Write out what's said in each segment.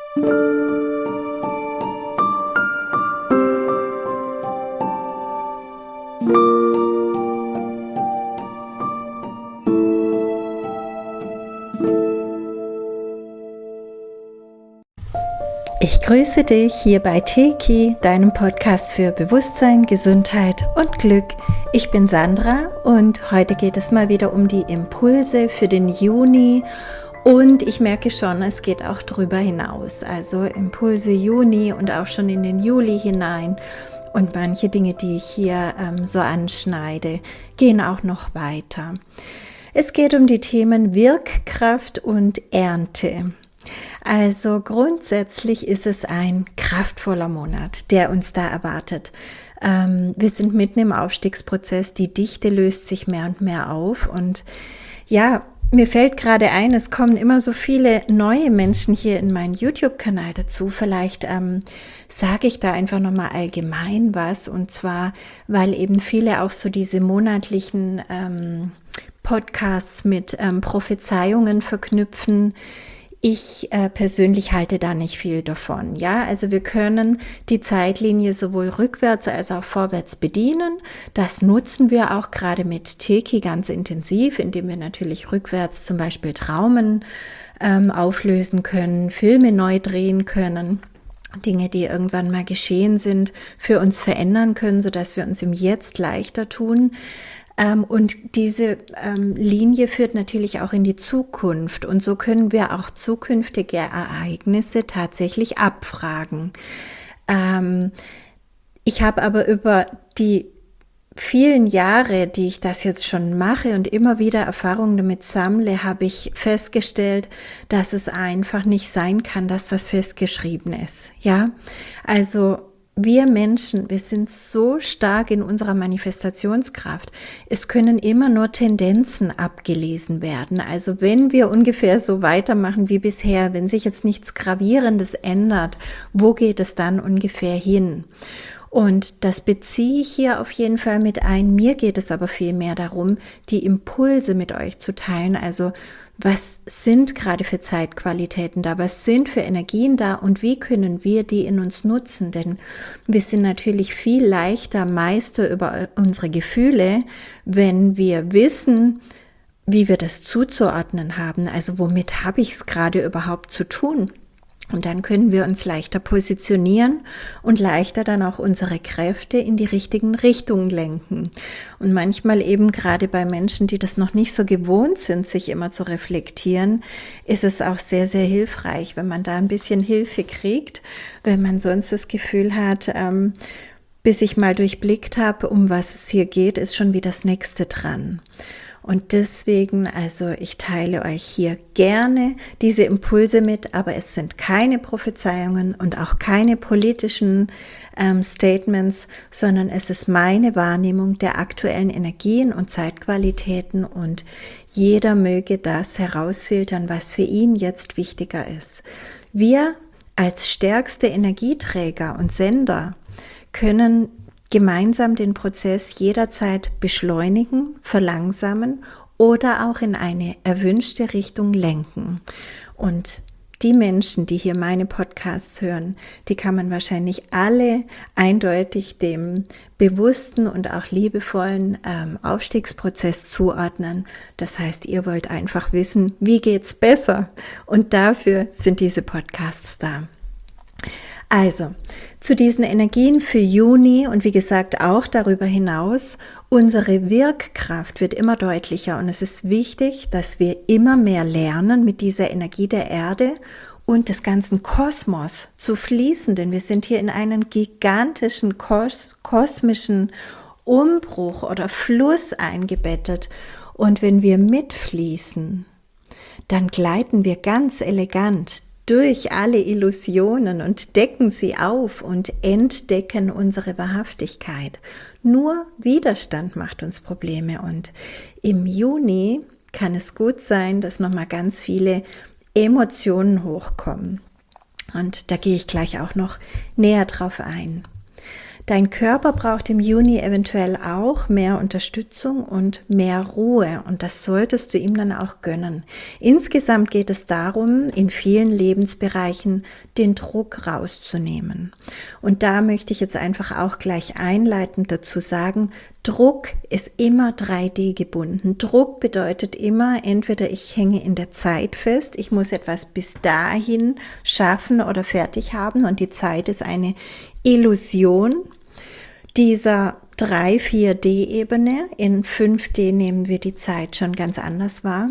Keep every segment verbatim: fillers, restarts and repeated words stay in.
Ich grüße dich hier bei Teki, deinem Podcast für Bewusstsein, Gesundheit und Glück. Ich bin Sandra und heute geht es mal wieder um die Impulse für den Juni und ich merke schon, es geht auch darüber hinaus. Also Impulse Juni und auch schon in den Juli hinein und manche Dinge, die ich hier ähm, so anschneide, gehen auch noch weiter. Es geht um die Themen Wirkkraft und Ernte. Also grundsätzlich ist es ein kraftvoller Monat, der uns da erwartet. Ähm, wir sind mitten im Aufstiegsprozess, die Dichte löst sich mehr und mehr auf und ja, mir fällt gerade ein, es kommen immer so viele neue Menschen hier in meinen YouTube-Kanal dazu. Vielleicht ähm, sage ich da einfach nochmal allgemein was und zwar, weil eben viele auch so diese monatlichen ähm, Podcasts mit ähm, Prophezeiungen verknüpfen. Ich äh, persönlich halte da nicht viel davon. Ja, also wir können die Zeitlinie sowohl rückwärts als auch vorwärts bedienen. Das nutzen wir auch gerade mit Teki ganz intensiv, indem wir natürlich rückwärts zum Beispiel Traumen ähm, auflösen können, Filme neu drehen können. Dinge, die irgendwann mal geschehen sind, für uns verändern können, sodass wir uns im Jetzt leichter tun. Und diese ähm, Linie führt natürlich auch in die Zukunft und so können wir auch zukünftige Ereignisse tatsächlich abfragen. Ähm, ich habe aber über die vielen Jahre, die ich das jetzt schon mache und immer wieder Erfahrungen damit sammle, habe ich festgestellt, dass es einfach nicht sein kann, dass das festgeschrieben ist. Ja, also wir Menschen, wir sind so stark in unserer Manifestationskraft. Es können immer nur Tendenzen abgelesen werden. Also wenn wir ungefähr so weitermachen wie bisher, wenn sich jetzt nichts Gravierendes ändert, wo geht es dann ungefähr hin? Und das beziehe ich hier auf jeden Fall mit ein. Mir geht es aber viel mehr darum, die Impulse mit euch zu teilen. Also was sind gerade für Zeitqualitäten da? Was sind für Energien da? Und wie können wir die in uns nutzen? Denn wir sind natürlich viel leichter Meister über unsere Gefühle, wenn wir wissen, wie wir das zuzuordnen haben. Also womit habe ich es gerade überhaupt zu tun? Und dann können wir uns leichter positionieren und leichter dann auch unsere Kräfte in die richtigen Richtungen lenken. Und manchmal eben gerade bei Menschen, die das noch nicht so gewohnt sind, sich immer zu reflektieren, ist es auch sehr, sehr hilfreich, wenn man da ein bisschen Hilfe kriegt, wenn man sonst das Gefühl hat, ähm, bis ich mal durchblickt habe, um was es hier geht, ist schon wieder das Nächste dran. Und deswegen, also ich teile euch hier gerne diese Impulse mit, aber es sind keine Prophezeiungen und auch keine politischen ähm, Statements, sondern es ist meine Wahrnehmung der aktuellen Energien und Zeitqualitäten und jeder möge das herausfiltern, was für ihn jetzt wichtiger ist. Wir als stärkste Energieträger und Sender können gemeinsam den Prozess jederzeit beschleunigen, verlangsamen oder auch in eine erwünschte Richtung lenken. Und die Menschen, die hier meine Podcasts hören, die kann man wahrscheinlich alle eindeutig dem bewussten und auch liebevollen ähm, Aufstiegsprozess zuordnen. Das heißt, ihr wollt einfach wissen, wie geht's besser? Und dafür sind diese Podcasts da. Also, zu diesen Energien für Juni und wie gesagt auch darüber hinaus, unsere Wirkkraft wird immer deutlicher und es ist wichtig, dass wir immer mehr lernen, mit dieser Energie der Erde und des ganzen Kosmos zu fließen, denn wir sind hier in einen gigantischen kos- kosmischen Umbruch oder Fluss eingebettet und wenn wir mitfließen, dann gleiten wir ganz elegant durch alle Illusionen und decken sie auf und entdecken unsere Wahrhaftigkeit. Nur Widerstand macht uns Probleme und im Juni kann es gut sein, dass nochmal ganz viele Emotionen hochkommen. Und da gehe ich gleich auch noch näher drauf ein. Dein Körper braucht im Juni eventuell auch mehr Unterstützung und mehr Ruhe und das solltest du ihm dann auch gönnen. Insgesamt geht es darum, in vielen Lebensbereichen den Druck rauszunehmen. Und da möchte ich jetzt einfach auch gleich einleitend dazu sagen, Druck ist immer drei D gebunden. Druck bedeutet immer, entweder ich hänge in der Zeit fest, ich muss etwas bis dahin schaffen oder fertig haben und die Zeit ist eine Illusion dieser drei vier D Ebene. In fünf D nehmen wir die Zeit schon ganz anders wahr.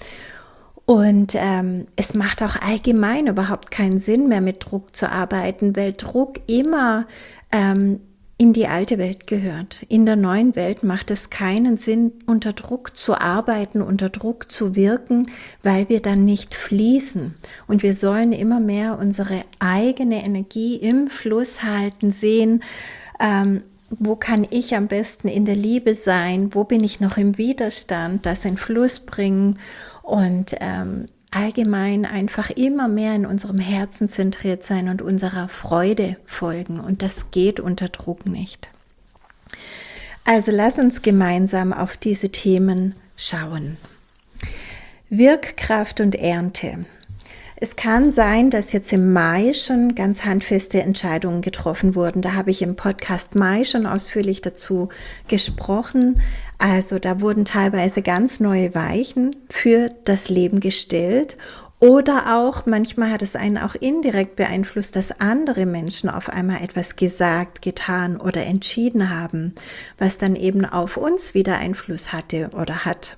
Und ähm, es macht auch allgemein überhaupt keinen Sinn mehr mit Druck zu arbeiten, weil Druck immer ähm, in die alte Welt gehört. In der neuen Welt macht es keinen Sinn, unter Druck zu arbeiten, unter Druck zu wirken, weil wir dann nicht fließen. Und wir sollen immer mehr unsere eigene Energie im Fluss halten, sehen, ähm, wo kann ich am besten in der Liebe sein, wo bin ich noch im Widerstand, das in Fluss bringen und ähm, allgemein einfach immer mehr in unserem Herzen zentriert sein und unserer Freude folgen. Und das geht unter Druck nicht. Also lass uns gemeinsam auf diese Themen schauen. Wirkkraft und Ernte. Es kann sein, dass jetzt im Mai schon ganz handfeste Entscheidungen getroffen wurden. Da habe ich im Podcast Mai schon ausführlich dazu gesprochen. Also da wurden teilweise ganz neue Weichen für das Leben gestellt. Oder auch, manchmal hat es einen auch indirekt beeinflusst, dass andere Menschen auf einmal etwas gesagt, getan oder entschieden haben, was dann eben auf uns wieder Einfluss hatte oder hat.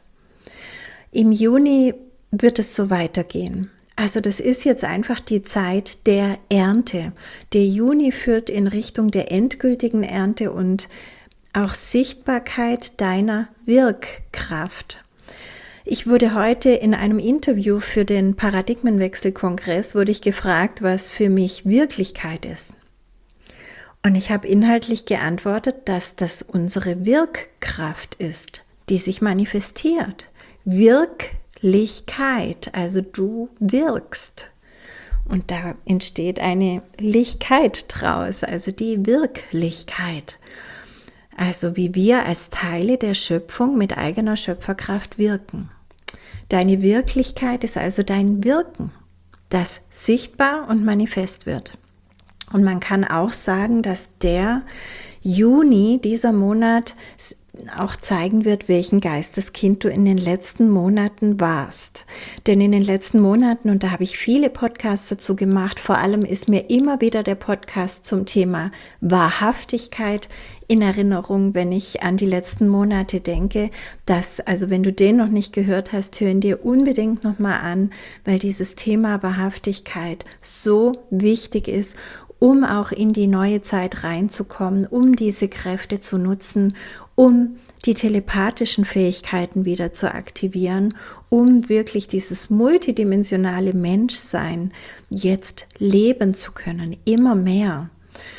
Im Juni wird es so weitergehen. Also das ist jetzt einfach die Zeit der Ernte. Der Juni führt in Richtung der endgültigen Ernte und auch Sichtbarkeit deiner Wirkkraft. Ich wurde heute in einem Interview für den Paradigmenwechsel-Kongress, wurde ich gefragt, was für mich Wirklichkeit ist. Und ich habe inhaltlich geantwortet, dass das unsere Wirkkraft ist, die sich manifestiert. Wirkkraft. Lichkeit, also du wirkst und da entsteht eine Lichkeit draus, also die Wirklichkeit. Also wie wir als Teile der Schöpfung mit eigener Schöpferkraft wirken. Deine Wirklichkeit ist also dein Wirken, das sichtbar und manifest wird. Und man kann auch sagen, dass der Juni, dieser Monat, auch zeigen wird, welchen Geisteskind du in den letzten Monaten warst. Denn in den letzten Monaten, und da habe ich viele Podcasts dazu gemacht, vor allem ist mir immer wieder der Podcast zum Thema Wahrhaftigkeit in Erinnerung, wenn ich an die letzten Monate denke, dass, also wenn du den noch nicht gehört hast, hör ihn dir unbedingt nochmal an, weil dieses Thema Wahrhaftigkeit so wichtig ist, um auch in die neue Zeit reinzukommen, um diese Kräfte zu nutzen, um die telepathischen Fähigkeiten wieder zu aktivieren, um wirklich dieses multidimensionale Menschsein jetzt leben zu können, immer mehr.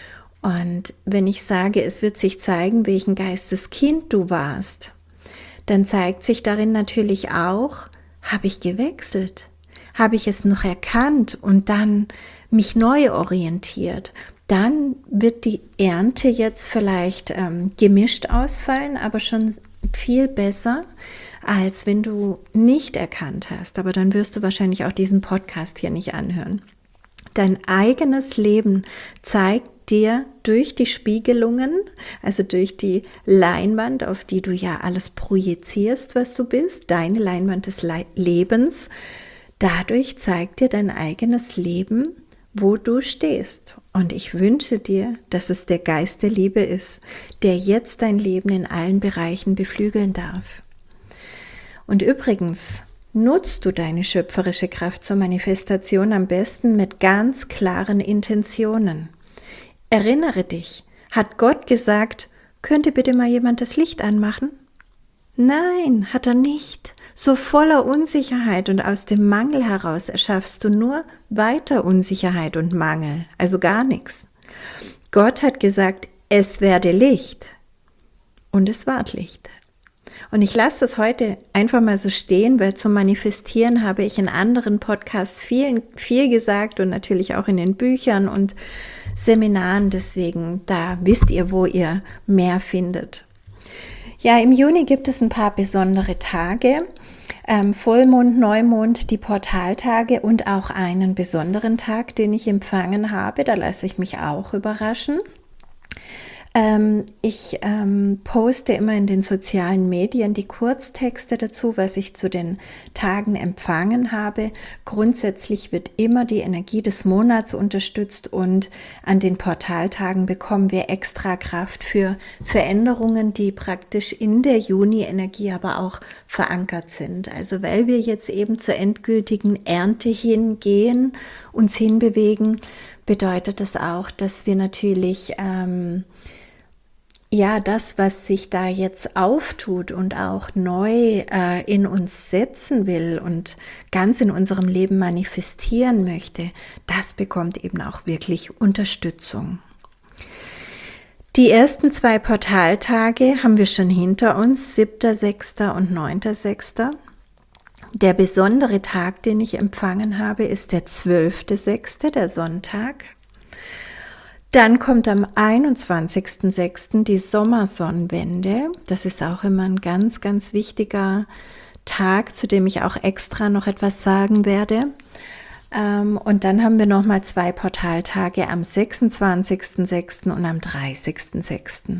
Und wenn ich sage, es wird sich zeigen, welchen Geisteskind du warst, dann zeigt sich darin natürlich auch, habe ich gewechselt? Habe ich es noch erkannt und dann mich neu orientiert? Dann wird die Ernte jetzt vielleicht ähm, gemischt ausfallen, aber schon viel besser, als wenn du nicht erkannt hast. Aber dann wirst du wahrscheinlich auch diesen Podcast hier nicht anhören. Dein eigenes Leben zeigt dir durch die Spiegelungen, also durch die Leinwand, auf die du ja alles projizierst, was du bist, deine Leinwand des Le- Lebens, dadurch zeigt dir dein eigenes Leben, wo du stehst. Und ich wünsche dir, dass es der Geist der Liebe ist, der jetzt dein Leben in allen Bereichen beflügeln darf. Und übrigens, nutzt du deine schöpferische Kraft zur Manifestation am besten mit ganz klaren Intentionen. Erinnere dich, hat Gott gesagt, könnte bitte mal jemand das Licht anmachen? Nein, hat er nicht. So voller Unsicherheit und aus dem Mangel heraus erschaffst du nur weiter Unsicherheit und Mangel, also gar nichts. Gott hat gesagt, es werde Licht und es ward Licht. Und ich lasse das heute einfach mal so stehen, weil zum Manifestieren habe ich in anderen Podcasts viel, viel gesagt und natürlich auch in den Büchern und Seminaren. Deswegen, da wisst ihr, wo ihr mehr findet. Ja, im Juni gibt es ein paar besondere Tage. Ähm, Vollmond, Neumond, die Portaltage und auch einen besonderen Tag, den ich empfangen habe. Da lasse ich mich auch überraschen. Ähm, ich ähm, poste immer in den sozialen Medien die Kurztexte dazu, was ich zu den Tagen empfangen habe. Grundsätzlich wird immer die Energie des Monats unterstützt und an den Portaltagen bekommen wir extra Kraft für Veränderungen, die praktisch in der Juni-Energie aber auch verankert sind. Also weil wir jetzt eben zur endgültigen Ernte hingehen, uns hinbewegen, bedeutet das auch, dass wir natürlich ähm, ja, das, was sich da jetzt auftut und auch neu äh, in uns setzen will und ganz in unserem Leben manifestieren möchte, das bekommt eben auch wirklich Unterstützung. Die ersten zwei Portaltage haben wir schon hinter uns, siebter sechster und neunter sechster Der besondere Tag, den ich empfangen habe, ist der zwölfter sechster, der Sonntag. Dann kommt am einundzwanzigster sechster die Sommersonnenwende. Das ist auch immer ein ganz, ganz wichtiger Tag, zu dem ich auch extra noch etwas sagen werde. Und dann haben wir nochmal zwei Portaltage am sechsundzwanzigster sechster und am dreißigster sechster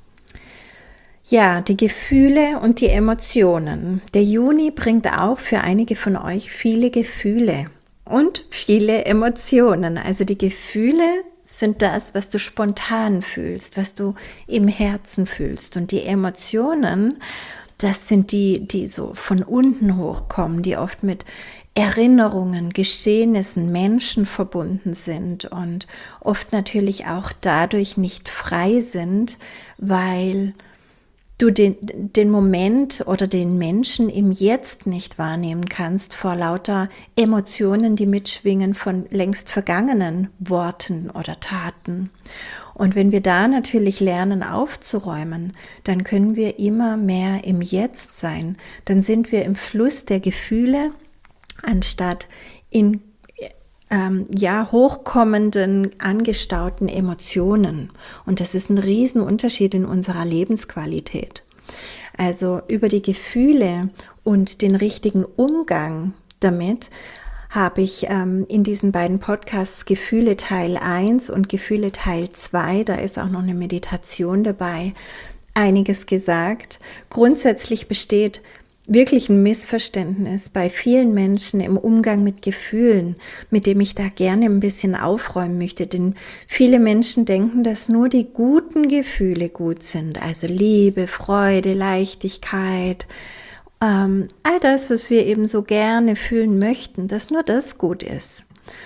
Ja, die Gefühle und die Emotionen. Der Juni bringt auch für einige von euch viele Gefühle und viele Emotionen. Also die Gefühle sind das, was du spontan fühlst, was du im Herzen fühlst. Und die Emotionen, das sind die, die so von unten hochkommen, die oft mit Erinnerungen, Geschehnissen, Menschen verbunden sind und oft natürlich auch dadurch nicht frei sind, weil du den, den Moment oder den Menschen im Jetzt nicht wahrnehmen kannst vor lauter Emotionen, die mitschwingen von längst vergangenen Worten oder Taten. Und wenn wir da natürlich lernen aufzuräumen, dann können wir immer mehr im Jetzt sein. Dann sind wir im Fluss der Gefühle, anstatt in Ähm, ja, hochkommenden, angestauten Emotionen. Und das ist ein Riesenunterschied in unserer Lebensqualität. Also über die Gefühle und den richtigen Umgang damit habe ich ähm, in diesen beiden Podcasts Gefühle Teil eins und Gefühle Teil zwei, da ist auch noch eine Meditation dabei, einiges gesagt. Grundsätzlich besteht wirklich ein Missverständnis bei vielen Menschen im Umgang mit Gefühlen, mit dem ich da gerne ein bisschen aufräumen möchte, denn viele Menschen denken, dass nur die guten Gefühle gut sind, also Liebe, Freude, Leichtigkeit, ähm, all das, was wir eben so gerne fühlen möchten, dass nur das gut ist.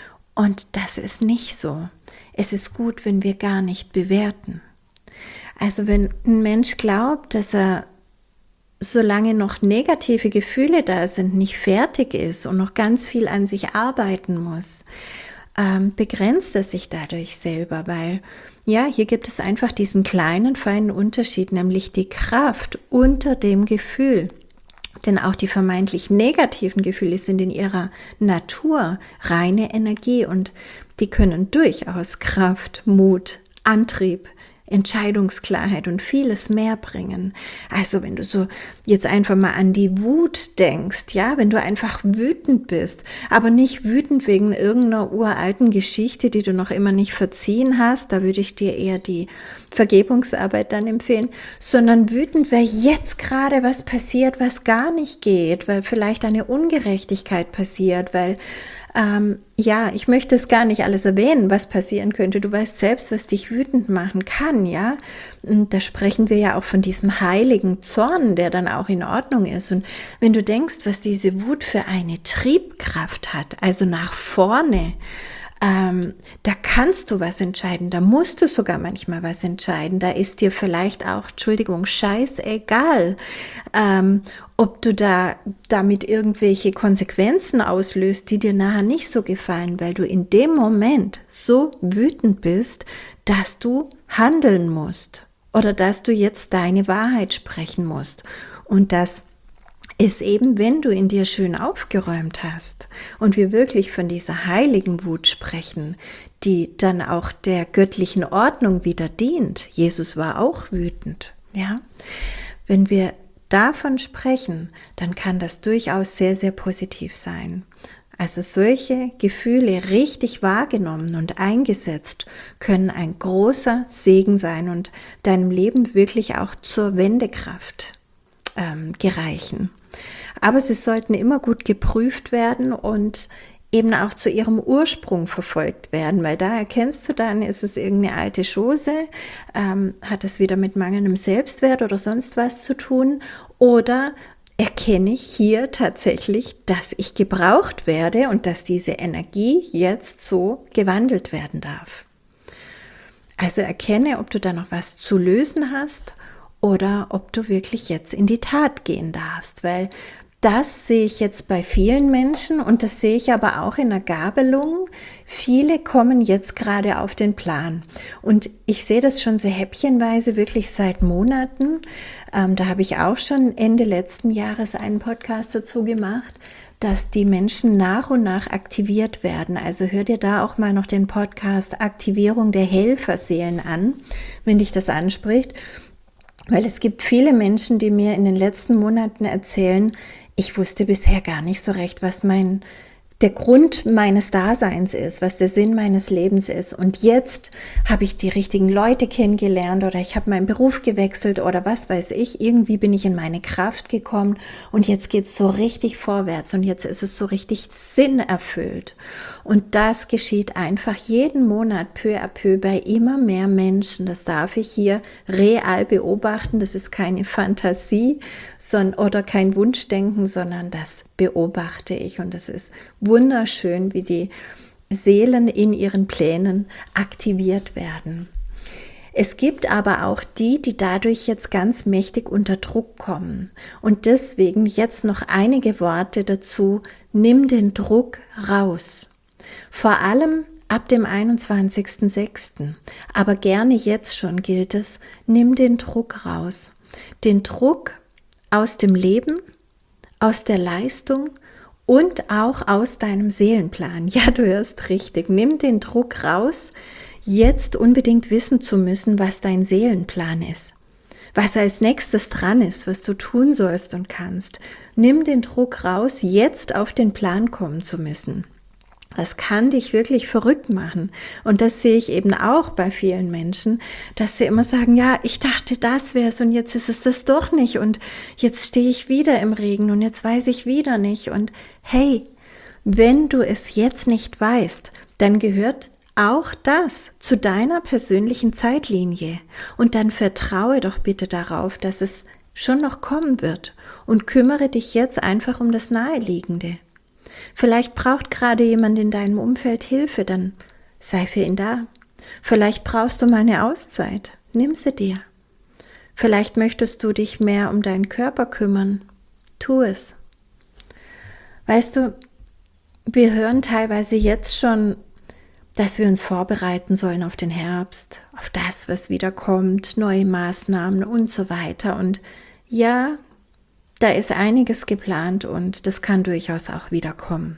Und das ist nicht so. Es ist gut, wenn wir gar nicht bewerten. Also wenn ein Mensch glaubt, dass er solange noch negative Gefühle da sind, nicht fertig ist und noch ganz viel an sich arbeiten muss, ähm, begrenzt er sich dadurch selber, weil ja, hier gibt es einfach diesen kleinen, feinen Unterschied, nämlich die Kraft unter dem Gefühl. Denn auch die vermeintlich negativen Gefühle sind in ihrer Natur reine Energie und die können durchaus Kraft, Mut, Antrieb, Entscheidungsklarheit und vieles mehr bringen. Also wenn du so jetzt einfach mal an die Wut denkst, ja, wenn du einfach wütend bist, aber nicht wütend wegen irgendeiner uralten Geschichte, die du noch immer nicht verziehen hast, da würde ich dir eher die Vergebungsarbeit dann empfehlen, sondern wütend, weil jetzt gerade was passiert, was gar nicht geht, weil vielleicht eine Ungerechtigkeit passiert, weil Ähm, ja, ich möchte es gar nicht alles erwähnen, was passieren könnte. Du weißt selbst, was dich wütend machen kann, ja. Und da sprechen wir ja auch von diesem heiligen Zorn, der dann auch in Ordnung ist. Und wenn du denkst, was diese Wut für eine Triebkraft hat, also nach vorne, ähm, da kannst du was entscheiden, da musst du sogar manchmal was entscheiden. Da ist dir vielleicht auch, Entschuldigung, scheißegal, ähm, ob du da damit irgendwelche Konsequenzen auslöst, die dir nachher nicht so gefallen, weil du in dem Moment so wütend bist, dass du handeln musst oder dass du jetzt deine Wahrheit sprechen musst. Und das ist eben, wenn du in dir schön aufgeräumt hast und wir wirklich von dieser heiligen Wut sprechen, die dann auch der göttlichen Ordnung wieder dient. Jesus war auch wütend, ja. Wenn wir davon sprechen, dann kann das durchaus sehr, sehr positiv sein. Also solche Gefühle richtig wahrgenommen und eingesetzt können ein großer Segen sein und deinem Leben wirklich auch zur Wendekraft ähm, gereichen. Aber sie sollten immer gut geprüft werden und eben auch zu ihrem Ursprung verfolgt werden, weil da erkennst du dann, ist es irgendeine alte Chose, ähm, hat es wieder mit mangelndem Selbstwert oder sonst was zu tun, oder erkenne ich hier tatsächlich, dass ich gebraucht werde und dass diese Energie jetzt so gewandelt werden darf. Also erkenne, ob du da noch was zu lösen hast oder ob du wirklich jetzt in die Tat gehen darfst, weil das sehe ich jetzt bei vielen Menschen und das sehe ich aber auch in der Gabelung. Viele kommen jetzt gerade auf den Plan und ich sehe das schon so häppchenweise wirklich seit Monaten. Ähm, da habe ich auch schon Ende letzten Jahres einen Podcast dazu gemacht, dass die Menschen nach und nach aktiviert werden. Also hör dir da auch mal noch den Podcast Aktivierung der Helferseelen an, wenn dich das anspricht. Weil es gibt viele Menschen, die mir in den letzten Monaten erzählen, ich wusste bisher gar nicht so recht, was mein, der Grund meines Daseins ist, was der Sinn meines Lebens ist. Und jetzt habe ich die richtigen Leute kennengelernt oder ich habe meinen Beruf gewechselt oder was weiß ich. Irgendwie bin ich in meine Kraft gekommen und jetzt geht es so richtig vorwärts und jetzt ist es so richtig sinnerfüllt. Und das geschieht einfach jeden Monat peu à peu bei immer mehr Menschen. Das darf ich hier real beobachten. Das ist keine Fantasie sondern, oder kein Wunschdenken, sondern das beobachte ich. Und es ist wunderschön, wie die Seelen in ihren Plänen aktiviert werden. Es gibt aber auch die, die dadurch jetzt ganz mächtig unter Druck kommen. Und deswegen jetzt noch einige Worte dazu. Nimm den Druck raus. Vor allem ab dem einundzwanzigsten sechsten Aber gerne jetzt schon gilt es, nimm den Druck raus. Den Druck aus dem Leben, aus der Leistung und auch aus deinem Seelenplan. Ja, du hörst richtig. Nimm den Druck raus, jetzt unbedingt wissen zu müssen, was dein Seelenplan ist. Was als nächstes dran ist, was du tun sollst und kannst. Nimm den Druck raus, jetzt auf den Plan kommen zu müssen. Das kann dich wirklich verrückt machen. Und das sehe ich eben auch bei vielen Menschen, dass sie immer sagen, ja, ich dachte, das wäre es und jetzt ist es das doch nicht und jetzt stehe ich wieder im Regen und jetzt weiß ich wieder nicht. Und hey, wenn du es jetzt nicht weißt, dann gehört auch das zu deiner persönlichen Zeitlinie. Und dann vertraue doch bitte darauf, dass es schon noch kommen wird und kümmere dich jetzt einfach um das Naheliegende. Vielleicht braucht gerade jemand in deinem Umfeld Hilfe, dann sei für ihn da. Vielleicht brauchst du mal eine Auszeit, nimm sie dir. Vielleicht möchtest du dich mehr um deinen Körper kümmern, tu es. Weißt du, wir hören teilweise jetzt schon, dass wir uns vorbereiten sollen auf den Herbst, auf das, was wieder kommt, neue Maßnahmen und so weiter. Und ja, da ist einiges geplant und das kann durchaus auch wieder kommen.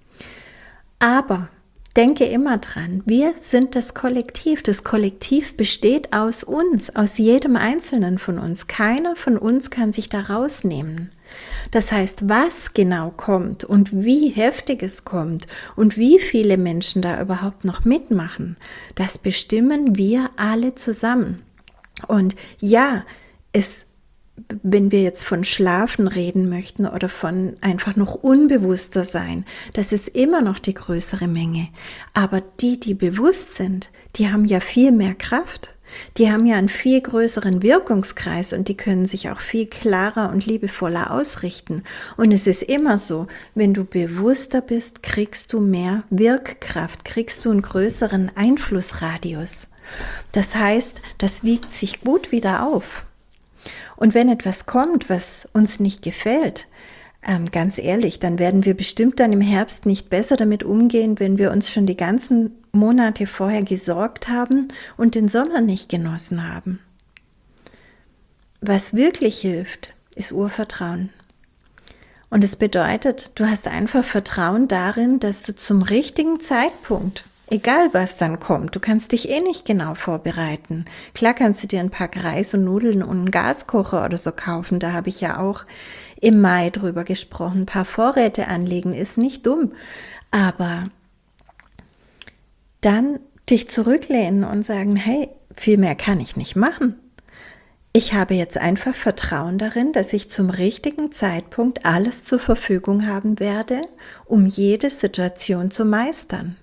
Aber denke immer dran, wir sind das Kollektiv. Das Kollektiv besteht aus uns, aus jedem Einzelnen von uns. Keiner von uns kann sich da rausnehmen. Das heißt, was genau kommt und wie heftig es kommt und wie viele Menschen da überhaupt noch mitmachen, das bestimmen wir alle zusammen. Und ja, es wenn wir jetzt von Schlafen reden möchten oder von einfach noch unbewusster sein, das ist immer noch die größere Menge. Aber die, die bewusst sind, die haben ja viel mehr Kraft. Die haben ja einen viel größeren Wirkungskreis und die können sich auch viel klarer und liebevoller ausrichten. Und es ist immer so, wenn du bewusster bist, kriegst du mehr Wirkkraft, kriegst du einen größeren Einflussradius. Das heißt, das wiegt sich gut wieder auf. Und wenn etwas kommt, was uns nicht gefällt, ähm, ganz ehrlich, dann werden wir bestimmt dann im Herbst nicht besser damit umgehen, wenn wir uns schon die ganzen Monate vorher gesorgt haben und den Sommer nicht genossen haben. Was wirklich hilft, ist Urvertrauen. Und es bedeutet, du hast einfach Vertrauen darin, dass du zum richtigen Zeitpunkt, egal was dann kommt, du kannst dich eh nicht genau vorbereiten. Klar kannst du dir ein Pack Reis und Nudeln und einen Gaskocher oder so kaufen, da habe ich ja auch im Mai drüber gesprochen. Ein paar Vorräte anlegen ist nicht dumm, aber dann dich zurücklehnen und sagen, hey, viel mehr kann ich nicht machen. Ich habe jetzt einfach Vertrauen darin, dass ich zum richtigen Zeitpunkt alles zur Verfügung haben werde, um jede Situation zu meistern.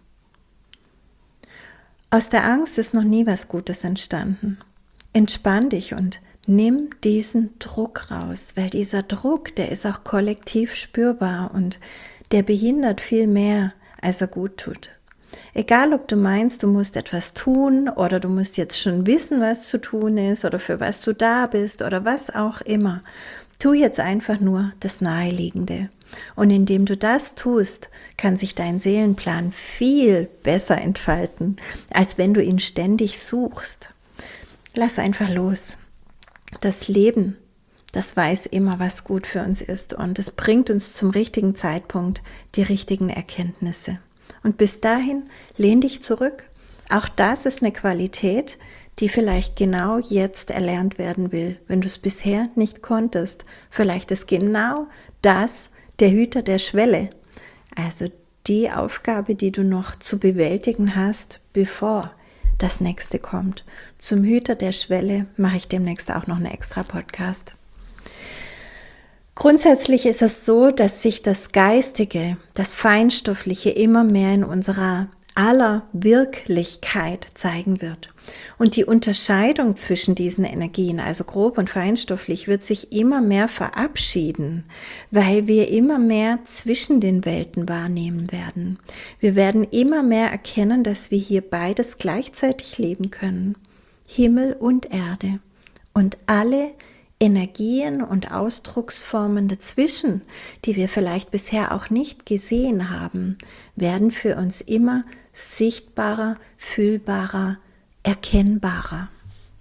Aus der Angst ist noch nie was Gutes entstanden. Entspann dich und nimm diesen Druck raus, weil dieser Druck, der ist auch kollektiv spürbar und der behindert viel mehr, als er gut tut. Egal, ob du meinst, du musst etwas tun oder du musst jetzt schon wissen, was zu tun ist oder für was du da bist oder was auch immer. Tu jetzt einfach nur das Naheliegende. Und indem du das tust, kann sich dein Seelenplan viel besser entfalten, als wenn du ihn ständig suchst. Lass einfach los. Das Leben, das weiß immer, was gut für uns ist und es bringt uns zum richtigen Zeitpunkt die richtigen Erkenntnisse. Und bis dahin lehn dich zurück. Auch das ist eine Qualität, die vielleicht genau jetzt erlernt werden will, wenn du es bisher nicht konntest. Vielleicht ist genau das der Hüter der Schwelle, also die Aufgabe, die du noch zu bewältigen hast, bevor das nächste kommt. Zum Hüter der Schwelle mache ich demnächst auch noch einen extra Podcast. Grundsätzlich ist es so, dass sich das Geistige, das Feinstoffliche immer mehr in unserer aller Wirklichkeit zeigen wird. Und die Unterscheidung zwischen diesen Energien, also grob und feinstofflich, wird sich immer mehr verabschieden, weil wir immer mehr zwischen den Welten wahrnehmen werden. Wir werden immer mehr erkennen, dass wir hier beides gleichzeitig leben können. Himmel und Erde. Und alle Energien und Ausdrucksformen dazwischen, die wir vielleicht bisher auch nicht gesehen haben, werden für uns immer sichtbarer, fühlbarer, erkennbarer.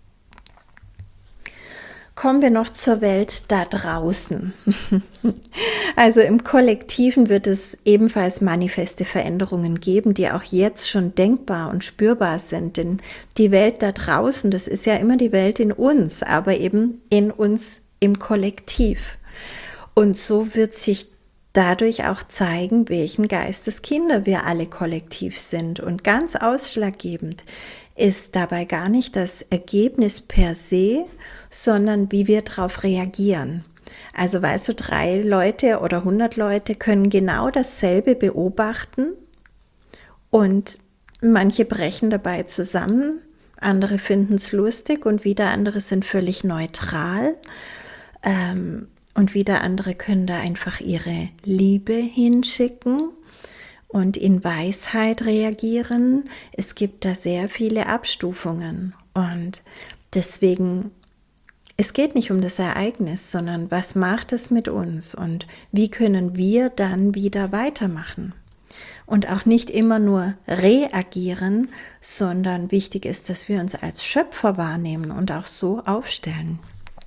Kommen wir noch zur Welt da draußen. Also im Kollektiven wird es ebenfalls manifeste Veränderungen geben, die auch jetzt schon denkbar und spürbar sind. Denn die Welt da draußen, das ist ja immer die Welt in uns, aber eben in uns im Kollektiv. Und so wird sich dadurch auch zeigen, welchen Geisteskinder wir alle kollektiv sind. Und ganz ausschlaggebend ist dabei gar nicht das Ergebnis per se, sondern wie wir darauf reagieren. Also weißt du, drei Leute oder hundert Leute können genau dasselbe beobachten und manche brechen dabei zusammen, andere finden es lustig und wieder andere sind völlig neutral ähm, und wieder andere können da einfach ihre Liebe hinschicken und in Weisheit reagieren. Es gibt da sehr viele Abstufungen und deswegen, es geht nicht um das Ereignis, sondern was macht es mit uns und wie können wir dann wieder weitermachen? Und auch nicht immer nur reagieren, sondern wichtig ist, dass wir uns als Schöpfer wahrnehmen und auch so aufstellen.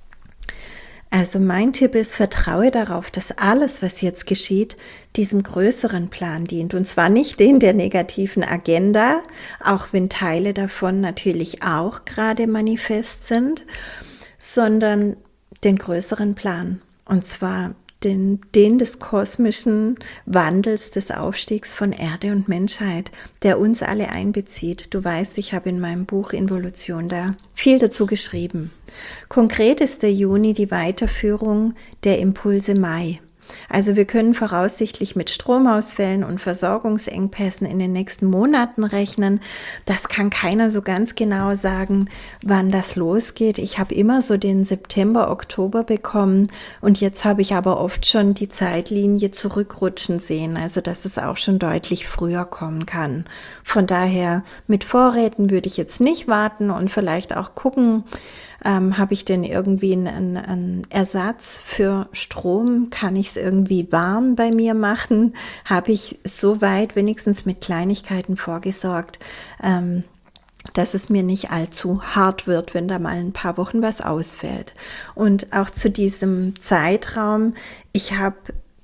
Also mein Tipp ist, vertraue darauf, dass alles, was jetzt geschieht, diesem größeren Plan dient. Und zwar nicht den der negativen Agenda, auch wenn Teile davon natürlich auch gerade manifest sind, sondern den größeren Plan. Und zwar den, den des kosmischen Wandels, des Aufstiegs von Erde und Menschheit, der uns alle einbezieht. Du weißt, ich habe in meinem Buch Involution da viel dazu geschrieben. Konkret ist der Juni die Weiterführung der Impulse Mai. Also wir können voraussichtlich mit Stromausfällen und Versorgungsengpässen in den nächsten Monaten rechnen. Das kann keiner so ganz genau sagen, wann das losgeht. Ich habe immer so den September, Oktober bekommen und jetzt habe ich aber oft schon die Zeitlinie zurückrutschen sehen, also dass es auch schon deutlich früher kommen kann. Von daher mit Vorräten würde ich jetzt nicht warten und vielleicht auch gucken, Ähm, habe ich denn irgendwie einen, einen Ersatz für Strom? Kann ich es irgendwie warm bei mir machen? Habe ich soweit wenigstens mit Kleinigkeiten vorgesorgt, ähm, dass es mir nicht allzu hart wird, wenn da mal ein paar Wochen was ausfällt. Und auch zu diesem Zeitraum, ich habe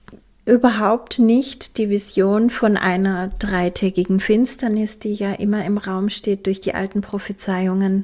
überhaupt nicht die Vision von einer dreitägigen Finsternis, die ja immer im Raum steht durch die alten Prophezeiungen.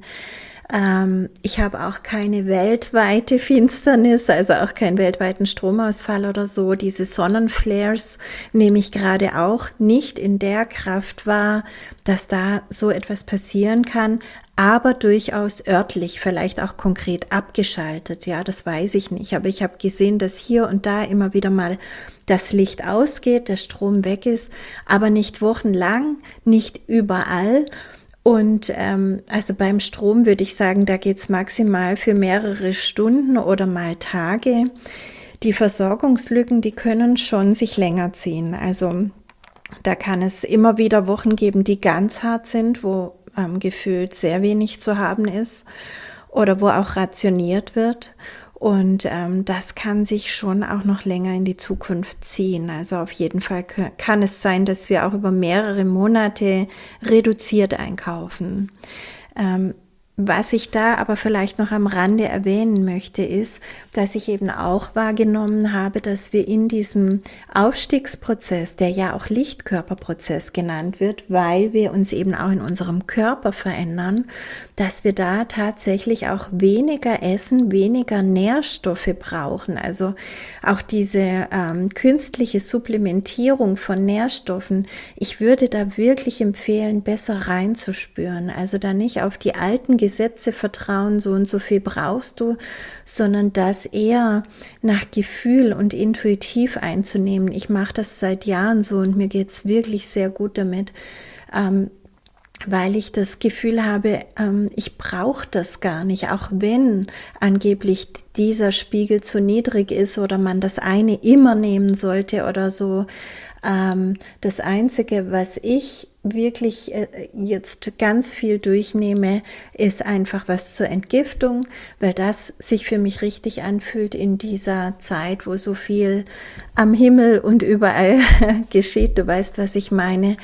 Ähm, ich habe auch keine weltweite Finsternis, also auch keinen weltweiten Stromausfall oder so. Diese Sonnenflares nehme ich gerade auch nicht in der Kraft wahr, dass da so etwas passieren kann, aber durchaus örtlich, vielleicht auch konkret abgeschaltet. Ja, das weiß ich nicht, aber ich habe gesehen, dass hier und da immer wieder mal das Licht ausgeht, der Strom weg ist, aber nicht wochenlang, nicht überall. Und ähm, also beim Strom würde ich sagen, da geht es maximal für mehrere Stunden oder mal Tage. Die Versorgungslücken, die können schon sich länger ziehen. Also da kann es immer wieder Wochen geben, die ganz hart sind, wo ähm, gefühlt sehr wenig zu haben ist oder wo auch rationiert wird. Und ähm, das kann sich schon auch noch länger in die Zukunft ziehen. Also auf jeden Fall k- kann es sein, dass wir auch über mehrere Monate reduziert einkaufen. Ähm, Was ich da aber vielleicht noch am Rande erwähnen möchte, ist, dass ich eben auch wahrgenommen habe, dass wir in diesem Aufstiegsprozess, der ja auch Lichtkörperprozess genannt wird, weil wir uns eben auch in unserem Körper verändern, dass wir da tatsächlich auch weniger essen, weniger Nährstoffe brauchen. Also auch diese ähm, künstliche Supplementierung von Nährstoffen, ich würde da wirklich empfehlen, besser reinzuspüren. Also da nicht auf die alten Gesetze vertrauen, so und so viel brauchst du, sondern das eher nach Gefühl und intuitiv einzunehmen. Ich mache das seit Jahren so und mir geht es wirklich sehr gut damit, ähm, weil ich das Gefühl habe, ähm, ich brauche das gar nicht, auch wenn angeblich dieser Spiegel zu niedrig ist oder man das eine immer nehmen sollte oder so. Ähm, das Einzige, was ich wirklich äh, jetzt ganz viel durchnehme, ist einfach was zur Entgiftung, weil das sich für mich richtig anfühlt in dieser Zeit, wo so viel am Himmel und überall geschieht. Du weißt, was ich meine.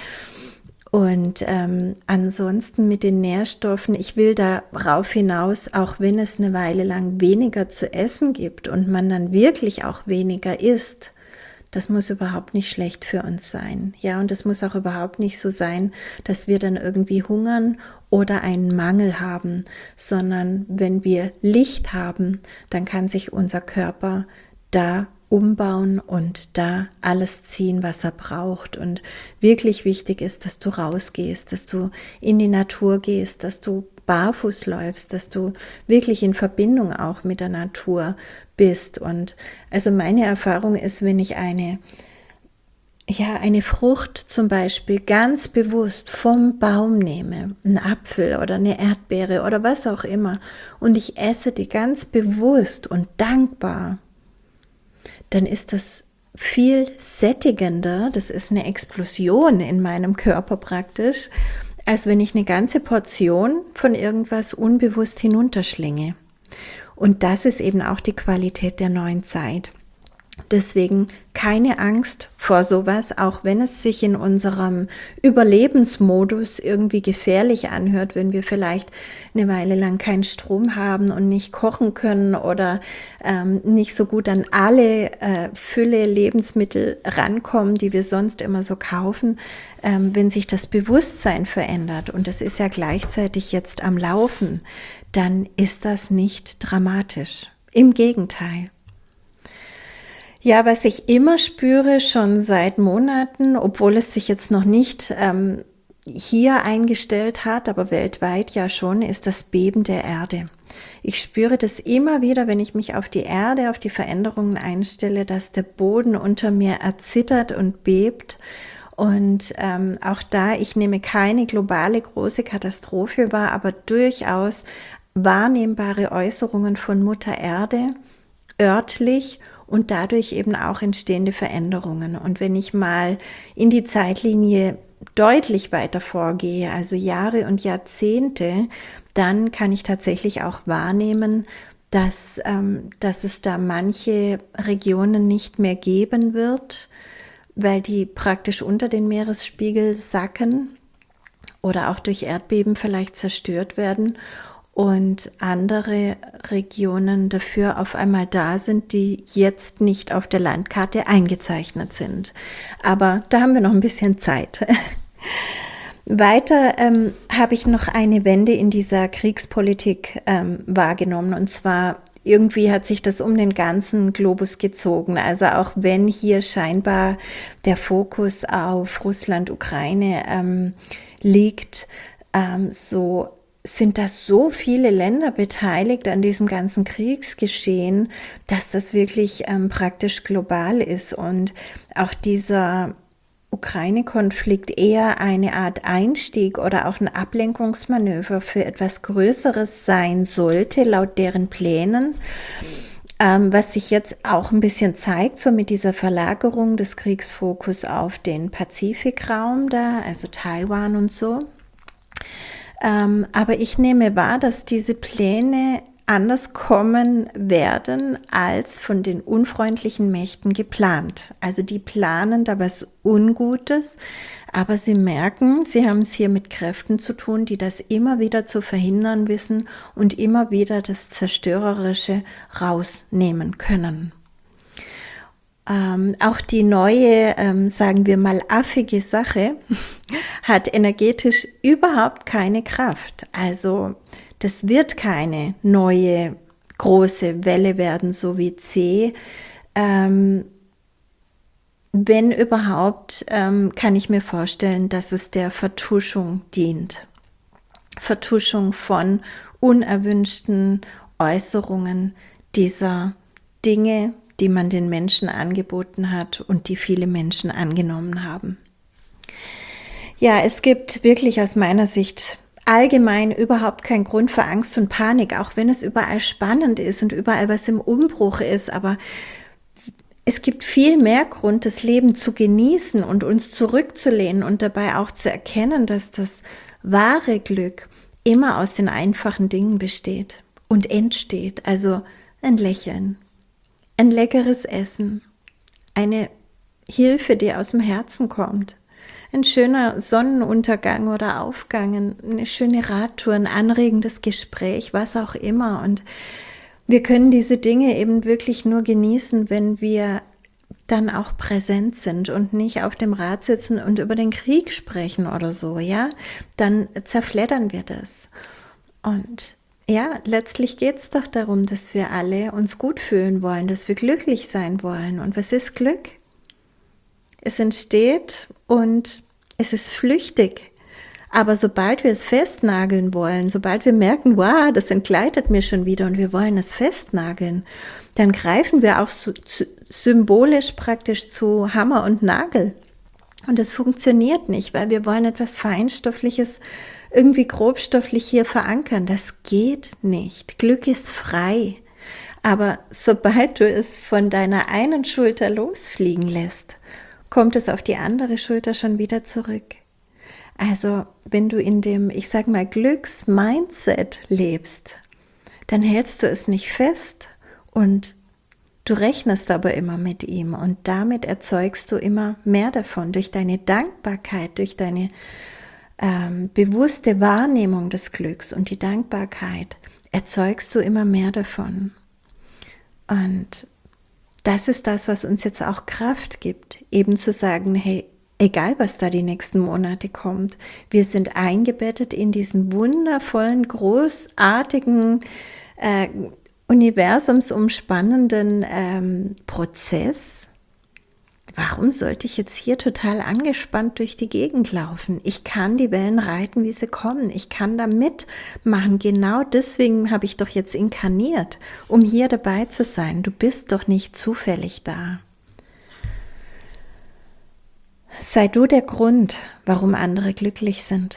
Und ähm, ansonsten mit den Nährstoffen, ich will darauf hinaus, auch wenn es eine Weile lang weniger zu essen gibt und man dann wirklich auch weniger isst, das muss überhaupt nicht schlecht für uns sein. Ja, und es muss auch überhaupt nicht so sein, dass wir dann irgendwie hungern oder einen Mangel haben, sondern wenn wir Licht haben, dann kann sich unser Körper da umbauen und da alles ziehen, was er braucht. Und wirklich wichtig ist, dass du rausgehst, dass du in die Natur gehst, dass du barfuß läufst, dass du wirklich in Verbindung auch mit der Natur bist. Und also meine Erfahrung ist, wenn ich eine ja, eine Frucht zum Beispiel ganz bewusst vom Baum nehme, einen Apfel oder eine Erdbeere oder was auch immer, und ich esse die ganz bewusst und dankbar, dann ist das viel sättigender, das ist eine Explosion in meinem Körper praktisch, als wenn ich eine ganze Portion von irgendwas unbewusst hinunterschlinge. Und das ist eben auch die Qualität der neuen Zeit. Deswegen keine Angst vor sowas, auch wenn es sich in unserem Überlebensmodus irgendwie gefährlich anhört, wenn wir vielleicht eine Weile lang keinen Strom haben und nicht kochen können oder ähm, nicht so gut an alle äh, Fülle Lebensmittel rankommen, die wir sonst immer so kaufen. Ähm, wenn sich das Bewusstsein verändert und das ist ja gleichzeitig jetzt am Laufen, dann ist das nicht dramatisch. Im Gegenteil. Ja, was ich immer spüre, schon seit Monaten, obwohl es sich jetzt noch nicht ähm, hier eingestellt hat, aber weltweit ja schon, ist das Beben der Erde. Ich spüre das immer wieder, wenn ich mich auf die Erde, auf die Veränderungen einstelle, dass der Boden unter mir erzittert und bebt. Und ähm, auch da, ich nehme keine globale große Katastrophe wahr, aber durchaus wahrnehmbare Äußerungen von Mutter Erde, örtlich und dadurch eben auch entstehende Veränderungen. Und wenn ich mal in die Zeitlinie deutlich weiter vorgehe, also Jahre und Jahrzehnte, dann kann ich tatsächlich auch wahrnehmen, dass, ähm, dass es da manche Regionen nicht mehr geben wird, weil die praktisch unter den Meeresspiegel sacken. oder auch durch Erdbeben vielleicht zerstört werden und andere Regionen dafür auf einmal da sind, die jetzt nicht auf der Landkarte eingezeichnet sind. Aber da haben wir noch ein bisschen Zeit. Weiter ähm, habe ich noch eine Wende in dieser Kriegspolitik ähm, wahrgenommen, und zwar irgendwie hat sich das um den ganzen Globus gezogen. Also auch wenn hier scheinbar der Fokus auf Russland, Ukraine ähm, liegt, ähm, so sind da so viele Länder beteiligt an diesem ganzen Kriegsgeschehen, dass das wirklich ähm, praktisch global ist und auch dieser Ukraine-Konflikt eher eine Art Einstieg oder auch ein Ablenkungsmanöver für etwas Größeres sein sollte, laut deren Plänen, ähm, was sich jetzt auch ein bisschen zeigt, so mit dieser Verlagerung des Kriegsfokus auf den Pazifikraum da, also Taiwan und so. Ähm, aber ich nehme wahr, dass diese Pläne anders kommen werden als von den unfreundlichen Mächten geplant. Also die planen da was Ungutes, aber sie merken, sie haben es hier mit Kräften zu tun, die das immer wieder zu verhindern wissen und immer wieder das Zerstörerische rausnehmen können. Ähm, auch die neue, ähm, sagen wir mal, affige Sache hat energetisch überhaupt keine Kraft. Also das wird keine neue große Welle werden, so wie C. Ähm, wenn überhaupt, ähm, kann ich mir vorstellen, dass es der Vertuschung dient. Vertuschung von unerwünschten Äußerungen dieser Dinge, die man den Menschen angeboten hat und die viele Menschen angenommen haben. Ja, es gibt wirklich aus meiner Sicht allgemein überhaupt keinen Grund für Angst und Panik, auch wenn es überall spannend ist und überall was im Umbruch ist, aber es gibt viel mehr Grund, das Leben zu genießen und uns zurückzulehnen und dabei auch zu erkennen, dass das wahre Glück immer aus den einfachen Dingen besteht und entsteht. Also ein Lächeln, ein leckeres Essen, eine Hilfe, die aus dem Herzen kommt, ein schöner Sonnenuntergang oder Aufgang, eine schöne Radtour, ein anregendes Gespräch, was auch immer. Und wir können diese Dinge eben wirklich nur genießen, wenn wir dann auch präsent sind und nicht auf dem Rad sitzen und über den Krieg sprechen oder so, ja, dann zerfleddern wir das. Und ja, letztlich geht es doch darum, dass wir alle uns gut fühlen wollen, dass wir glücklich sein wollen. Und was ist Glück? Es entsteht und es ist flüchtig. Aber sobald wir es festnageln wollen, sobald wir merken, wow, das entgleitet mir schon wieder und wir wollen es festnageln, dann greifen wir auch so, zu, symbolisch praktisch zu Hammer und Nagel. Und das funktioniert nicht, weil wir wollen etwas Feinstoffliches irgendwie grobstofflich hier verankern. Das geht nicht. Glück ist frei. Aber sobald du es von deiner einen Schulter losfliegen lässt, kommt es auf die andere Schulter schon wieder zurück. Also wenn du in dem, ich sag mal, Glücks-Mindset lebst, dann hältst du es nicht fest und du rechnest aber immer mit ihm und damit erzeugst du immer mehr davon durch deine Dankbarkeit, durch deine ähm, bewusste Wahrnehmung des Glücks und die Dankbarkeit erzeugst du immer mehr davon. Und das ist das, was uns jetzt auch Kraft gibt, eben zu sagen, hey, egal was da die nächsten Monate kommt, wir sind eingebettet in diesen wundervollen, großartigen, äh, universumsumspannenden ähm, Prozess. Warum sollte ich jetzt hier total angespannt durch die Gegend laufen? Ich kann die Wellen reiten, wie sie kommen. Ich kann da mitmachen. Genau deswegen habe ich doch jetzt inkarniert, um hier dabei zu sein. Du bist doch nicht zufällig da. Sei du der Grund, warum andere glücklich sind.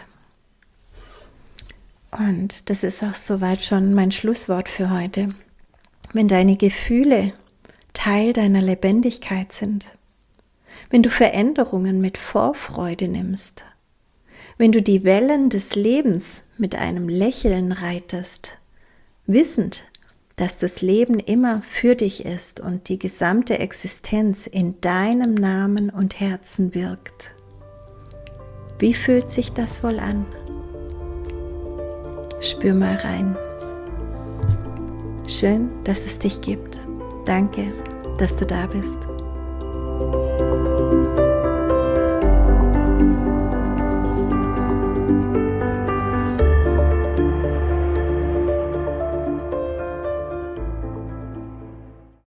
Und das ist auch soweit schon mein Schlusswort für heute. Wenn deine Gefühle Teil deiner Lebendigkeit sind, wenn du Veränderungen mit Vorfreude nimmst, wenn du die Wellen des Lebens mit einem Lächeln reitest, wissend, dass das Leben immer für dich ist und die gesamte Existenz in deinem Namen und Herzen wirkt, Wie fühlt sich das wohl an? Spür mal rein. Schön, dass es dich gibt. Danke, dass du da bist.